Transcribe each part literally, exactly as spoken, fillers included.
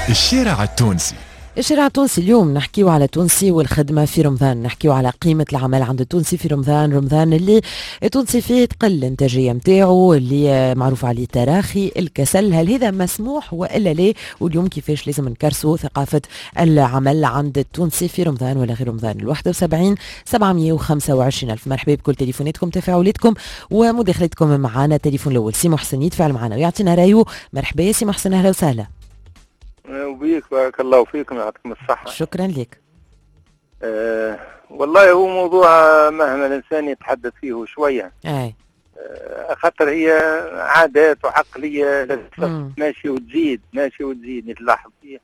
الشارع التونسي. الشارع التونسي اليوم نحكيو على تونسي والخدمة في رمضان، نحكيو على قيمة العمل عند التونسي في رمضان، رمضان اللي التونسي فيه تقل الانتاجية متاعو، اللي معروف عليه تراخي، الكسل، هل هذا مسموح وإلا ليه؟ واليوم كيفاش لازم نكرسوا ثقافة العمل عند التونسي في رمضان ولا غير رمضان؟ الواحد وسبعين سبعمية وخمسة وعشرين ألف. مرحبا بكل تليفوناتكم، تفاعلاتكم ومداخلتكم معنا. تليفون الأول سي محسن يتفاعل معنا ويعطينا رايو. مرحبا يا سي محسن، أهلا وسهلا. وبيك بارك الله فيكم، يعطيكم الصحة. شكرا لك. أه والله هو موضوع مهما الإنسان يتحدث فيه شوية، أي أه خاطر هي عادات وعقلية ماشي وتزيد ماشي وتزيد نتلاحظ فيها.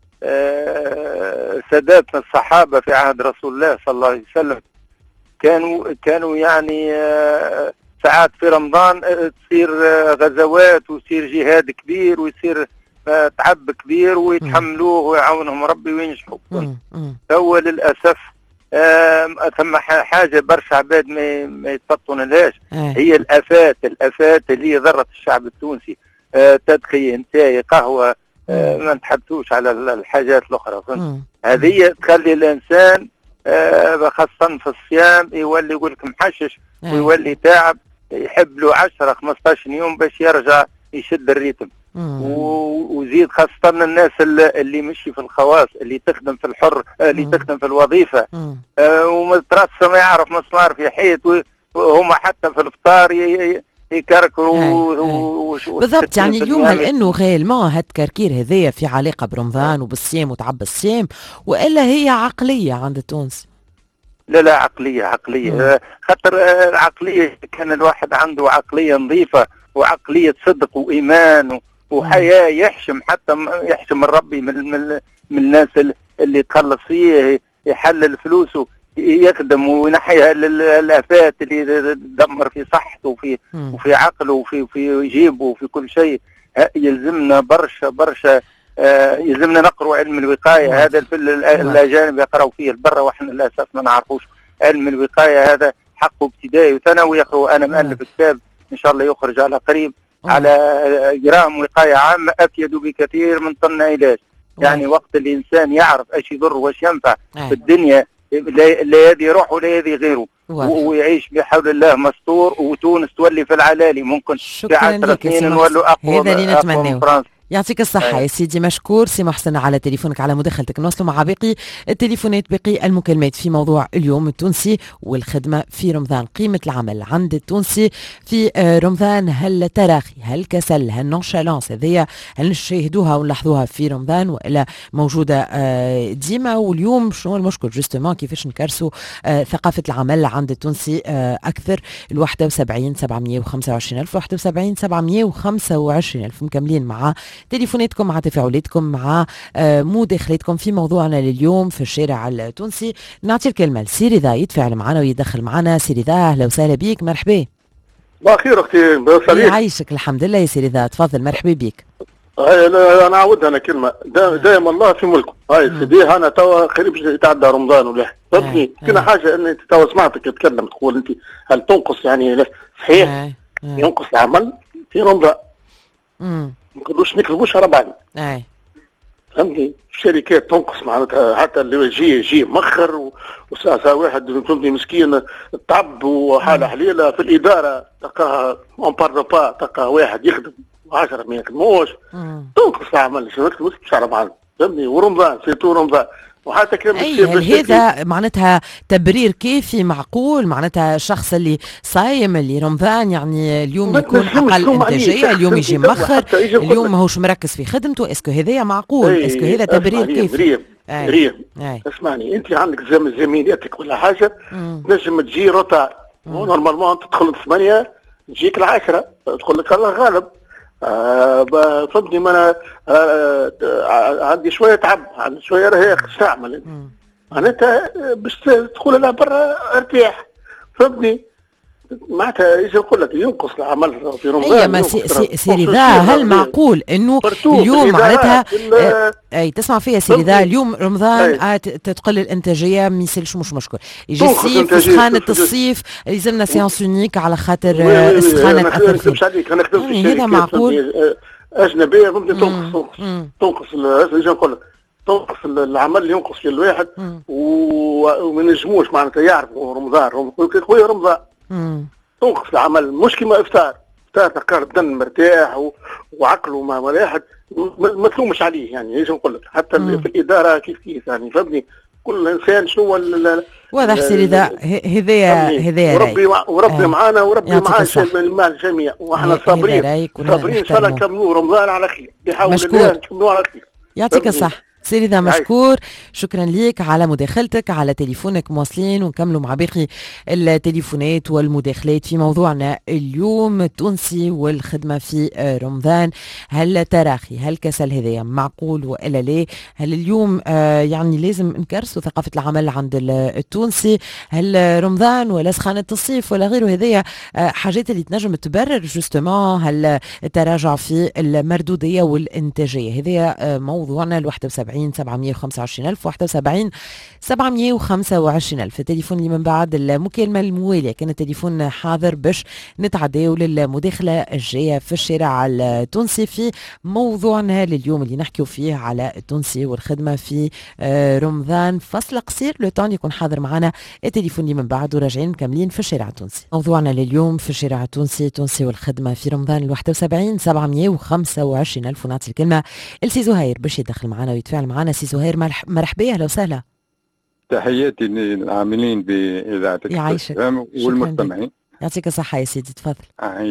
أه ساداتنا الصحابة في عهد رسول الله صلى الله عليه وسلم كانوا كانوا يعني أه ساعات في رمضان أه تصير أه غزوات ويصير جهاد كبير ويصير تعب كبير ويتحملوه ويعاونهم ربي وينجحوا. هو للأسف ثم حاجة برشا عباد ما, ما يتفطن لهاش، هي الآفات الآفات اللي ضرت الشعب التونسي. تدخين، تاي، قهوة، ما نتحدثوش على الحاجات الأخرى. هذه تخلي الإنسان خاصة في الصيام يولي يقول لك محشش ويولي تعب، يحب له عشرة خمسطاش يوم باش يرجع يشد الريتم. وزيد خاصة الناس اللي مشي في الخواص، اللي تخدم في الحر، اللي تخدم في الوظيفة آه ومترصة ما يعرف مسمار في حيط، وهم حتى في الفطار يكركروا بالضبط. يعني اليوم هل انه غير ما هالتكركير هذايا في علاقة برمضان وبالصيام وتعب الصيام، وإلا هي عقلية عند التونسي؟ لا لا عقلية عقلية خاطر العقلية كان الواحد عنده عقلية نظيفة وعقلية صدق وإيمان وحياة، يحشم حتى يحشم الربي من, من, من الناس اللي تخلص فيه، يحلل فلوسه، يخدم وينحي الآفات اللي تدمر في صحته وفي وفي عقله وفي في جيبه وفي كل شيء. يلزمنا برشا برشا آه يلزمنا نقرأ علم الوقاية. هذا في الأجانب يقرأوا فيه البرة، وإحنا للأسف ما نعرفوش علم الوقاية. هذا حقه ابتدائي وثانوي يقرأوا. أنا مؤلف كتاب إن شاء الله يخرج على قريب على جرام وقاية عامة أفيد بكثير من طن علاج. يعني وقت الإنسان يعرف ايش يضر وايش ينفع في الدنيا، لا يدي روح ولا يدي غيره، ويعيش بحول الله مستور، وتونس تولي في العلالي. ممكن في عشر سنين نولوا أقوى هذا اللي نتمناه. فرنسا. يعطيك الصحة يا سيدي، مشكور سي محسن على تليفونك، على مداخلتك. نوصلوا مع باقي التليفونات، باقي المكالمات في موضوع اليوم التونسي والخدمة في رمضان. قيمة العمل عند التونسي في رمضان، هل تراخي، هل كسل، هل نونشالانس هذيا هل نشاهدوها ونلاحظوها في رمضان وإلا موجودة ديما؟ واليوم شنو المشكل جوستومون كيفاش نكرسوا ثقافة العمل عند التونسي أكثر؟ الواحد وسبعين سبعمية وخمسة وعشرين ألف، واحد وسبعين سبعمية وخمسة وعشرين ألف. مكملين مع تليفوناتكم، مع تفاعلاتكم، مع مداخلاتكم في موضوعنا لليوم في الشارع التونسي. نعطي الكلمة لسي رضا يتفاعل معنا ويدخل معنا. سي رضا أهلا وسهلا بيك، مرحبا. بخير اختي، يعيشك. الحمد لله يا سي رضا، تفضل مرحبا بيك. انا عاود انا كلمه دائما الله في ملكه. هاي سيدي انا توا قريب يتعدى رمضان ولا فهمتني. كنا حاجه ان انت توا سمعتك تتكلم تقول انت هل تنقص يعني صحيح آه. آه. ينقص العمل في رمضان. امم ما نقدروش نكذبوش على بعضنا. اي فهمتني. الشركات تنقص معناتها، حتى اللي يجي يجي مخر وساعة واحد فهمتني مسكين تعب وحاله حليله. في الاداره تلقاها اون بار با تلقى واحد يخدم عشرة ما يخدموش. تنقص العمل شو نكتبوش على بعضنا فهمتني. ورمضان سيتو رمضان وحتى كلام أي هذا معناتها تبرير كافي معقول؟ معناتها الشخص اللي صايم اللي رمضان يعني اليوم يكون أقل إنتاجية، اليوم يجي مأخر، اليوم ماهوش مركز في خدمته، اسكو هذايا معقول؟ اسكو هذا تبرير كافي؟ ريم ريم اسمعني، أنت عندك زميلاتك ولا حاجة تنجم تجي روتار، نورمالمون تدخل ثمانية تجيك العاشرة، تقول لك الله غالب. آه فهمتني. ما انا آه آه عندي شويه تعب، عندي شويه رهيق، ايش تعمل انت؟ معناتها باش تدخل لها برا ارتاح فهمتني. معناتها ايش نقول لك ينقص العمل في رمضان. اي ما سي سي سي رضا، هل معقول انه اليوم معناتها اي تسمع فيها سي رضا اليوم رمضان تقل الانتاجيه ما يسالش مش مشكل، يجي الصيف سخانه الصيف يلزمنا سيونس يونيك على خاطر السخانه تاثر فيه. هذا معقول؟ اجنبيه ممكن تنقص تنقص ايش نقول لك تنقص العمل اللي ينقص فيه الواحد وما نجموش معناتها يعرفوا رمضان خويا رمضان تنقص العمل مش كيما افطار افطار تلقاه الدن مرتاح وعقله ما واحد ما تلومش عليه يعني ايش نقول لك حتى مم. في الاداره كيف كيف يعني فهمني كل انسان شنو واضح سي رضا هذايا هذايا وربي وربي آه. معانا وربي معانا مع الجميع واحنا صابرين صابرين ان شاء الله نكملوا رمضان على خير بحول الله نكملوا على خير. يعطيك الصحة سي رضا، مشكور، شكرا ليك على مداخلتك على تليفونك. مواصلين ونكملوا مع باقي التليفونات والمداخلات في موضوعنا اليوم التونسي والخدمة في رمضان. هل تراخي هل كسل هذايا معقول وإلا لا؟ هل اليوم آه يعني لازم نكرسوا ثقافة العمل عند التونسي؟ هل رمضان ولا سخانة الصيف ولا غيره؟ هذايا آه حاجات اللي تنجم تبرر جوستومون هل التراجع في المردودية والإنتاجية؟ هذايا آه موضوعنا الواحد وسبعين سبعمية وخمسة وعشرين ألف واحد وسبعين سبعمية وخمسة وعشرين ألف. التليفون اللي من بعد المكالمة الموالية كان التليفون حاضر باش نتعداو للمداخلة الجاية في الشارع التونسي في موضوعنا لليوم اللي نحكيو فيه على التونسي والخدمة في رمضان. فصل قصير لو تون يكون حاضر معنا التليفون اللي من بعد وراجعين مكملين في الشارع التونسي. موضوعنا لليوم في الشارع التونسي التونسي والخدمة في رمضان الواحد وسبعين سبعمية وخمسة وعشرين ألف. ونعطي الكلمة لسي زهير باش يدخل معنا ويتفاعل معنا. سي زهير مرحبا، اهلا وسهلا. تحياتي للعاملين بإذاعة الكلام والمستمعين. يعطيك الصحة يا سيدي، تفضل.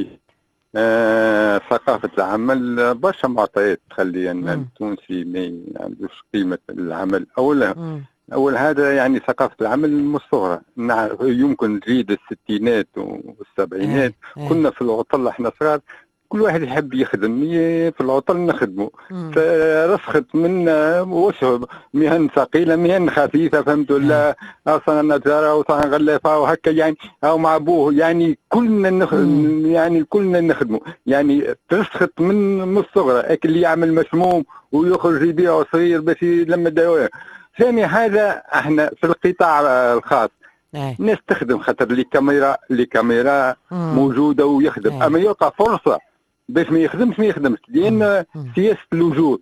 آه ثقافة العمل برشا معطيات تخلي أن التونسي ما عندوش قيمة العمل. أولا مم. أول هذا يعني ثقافة العمل من الصغرى. يمكن تزيد الستينات والسبعينات آه. آه. كنا في العطل احنا صغار كل واحد يحب يخدم في العطل نخدمه، فرسخت من وش مهن ثقيله مهن خفيفه فهمت ولا اصلا نجاره وصنع غلافه وهكا يعني او مع ابوه يعني كلنا نخدم يعني كلنا نخدمه يعني ترسخت من من الصغرى. اكل اللي يعمل مسموم ويخرج يبيع صغير باش يلم الدواء. ثاني هذا احنا في القطاع الخاص ناس تخدم خاطر لي كاميرا لي كاميرا موجوده ويخدم، اما يلقى فرصه باش ما يخدمش ما يخدمش لان سياسه الوجود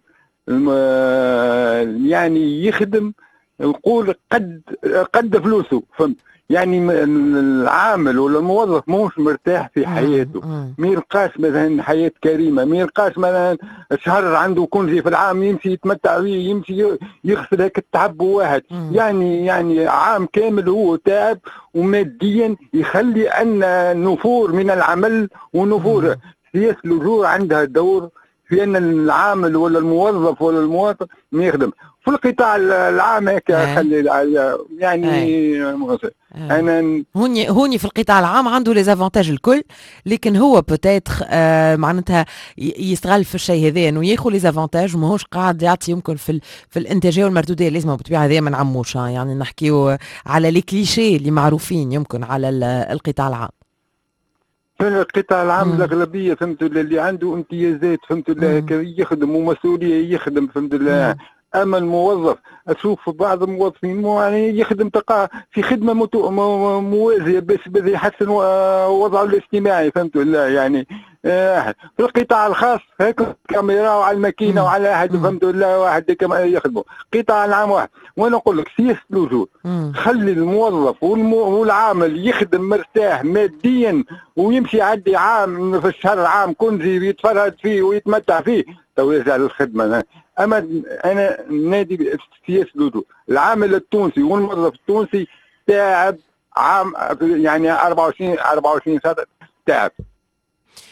يعني يخدم نقول قد قد فلوسه فهمت يعني العامل ولا الموظف موش مرتاح في حياته، ما يلقاش مثلا حياه كريمه، ما يلقاش مثلا شهر عنده كونجي في العام يمشي يتمتع بيه يمشي يغسل هيك التعب واحد يعني يعني عام كامل هو تعب وماديا يخلي ان نفور من العمل ونفور. سياسة الأجور عندها دور في أن العامل ولا الموظف ولا المواطن ما يخدم. في القطاع العام هيك خلي يعني أنا هوني هوني في القطاع العام عنده لي زافونتاج الكل، لكن هو بوتيتر آه معناتها يستغل في الشيء هذا انه ياخذ لي زافونتاج وماهوش قاعد يعطي يمكن في في الانتاجيه والمردوديه لازم بالطبيعه هذا ما نعموش يعني نحكيو على لي كليشيه اللي معروفين يمكن على القطاع العام. في القطاع العام الأغلبية فهمت اللي عنده امتيازات فهمت الله يخدم ومسؤولية يخدم فهمت الله. أما الموظف أشوف بعض الموظفين يعني يخدم تلقاه في خدمة موازية باش باش يحسن وضعه الاجتماعي فهمت الله يعني. آه في القطاع الخاص هيك كاميرا وعلى الماكينه وعلى احد فهمت الله واحد كما يخدموا. قطاع العام واحد وانا نقول لك سياسه الوجود خلي الموظف والعامل يخدم مرتاح ماديا ويمشي يعدي عام في الشهر عام كنزي يتفرهد فيه ويتمتع فيه تو يرجع للخدمه. اما انا نادي سياسه الوجود العامل التونسي والموظف التونسي تعب عام يعني أربعة وعشرين أربعة وعشرين سنه تعب.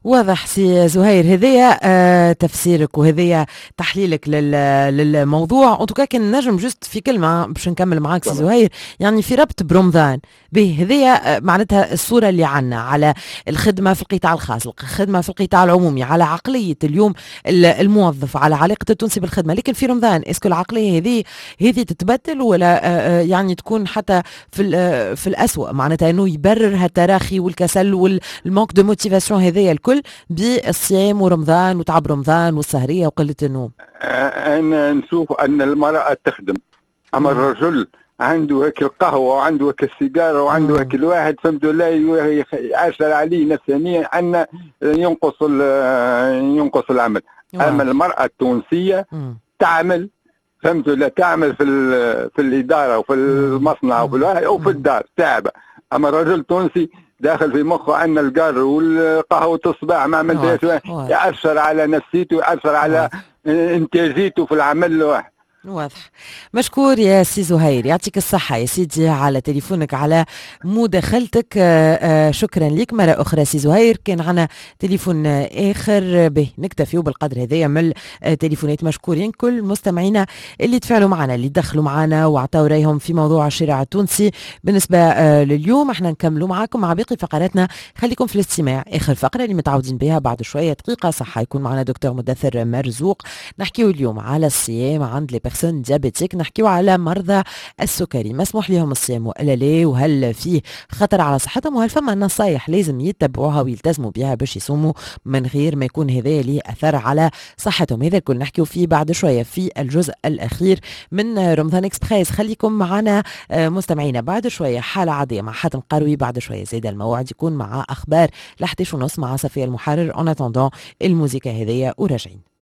واضح سي زهير، هذايا آه تفسيرك وهذايا تحليلك للموضوع. انتوكا كان نجم جست في كلمه باش نكمل معاك سي زهير، يعني في ربط برمضان به هذايا معناتها الصوره اللي عنا على الخدمه في القطاع الخاص، الخدمه في القطاع العمومي، على عقليه اليوم الموظف، على علاقه التونسي بالخدمه. لكن في رمضان اسكو العقليه هذه هذه تتبدل ولا آه يعني تكون حتى في في الاسوء، معناتها انه يبرر هالتراخي والكسل والموك دو موتيفاسيون هذايا الكل بالصيام ورمضان وتعب رمضان والسهريه وقله النوم؟ انا نشوف ان المراه تخدم، اما الرجل عنده هيك القهوه وعنده هيك السيجاره وعنده هيك الواحد فهمت لا يأثر عليه نفسانيا ان ينقص ينقص العمل. اما المراه التونسيه تعمل فهمت لا تعمل في في الاداره وفي المصنع وفي وفي الدار تعبه. اما الرجل التونسي داخل في مخه ان القار والقهوه الصباح ما عملتهاش يأثر على نفسيته، يأثر على انتاجيته في العمل الواحد. واضح. مشكور يا سي زهير، يعطيك الصحة يا سيدي على تليفونك، على مداخلتك. شكرا لك مرة أخرى سي زهير. كان عنا تليفون آخر به نكتفي بالقدر هذايا من التليفونات. مشكورين كل مستمعينا اللي تفاعلوا معنا، اللي دخلوا معنا وعطاوا رايهم في موضوع الشارع التونسي. بالنسبة لليوم احنا نكملوا معكم مع باقي فقراتنا، خليكم في الاستماع. آخر فقرة اللي متعودين بها بعد شوية دقيقة صح يكون معنا دكتور مدثر مرزوق. نحكيو اليوم على الصيام عند لي بيرسون ديابيتيك، نحكيو على مرضى السكري، مسموح لهم الصيام ولا لا، وهل فيه خطر على صحتهم، وهل فما نصايح لازم يتبعوها ويلتزموا بها باش يصوموا من غير ما يكون هذا ليه اثر على صحتهم. هذا الكل نحكيو فيه بعد شويه في الجزء الاخير من رمضان اكسبريس. خليكم معنا مستمعينا، بعد شويه حاله عاديه مع حاتم قروي، بعد شويه زيد الموعد يكون مع اخبار ل احد عشر ونص مع صفيه المحرر. اون اتوندون الموسيقى هذيا وراجعين.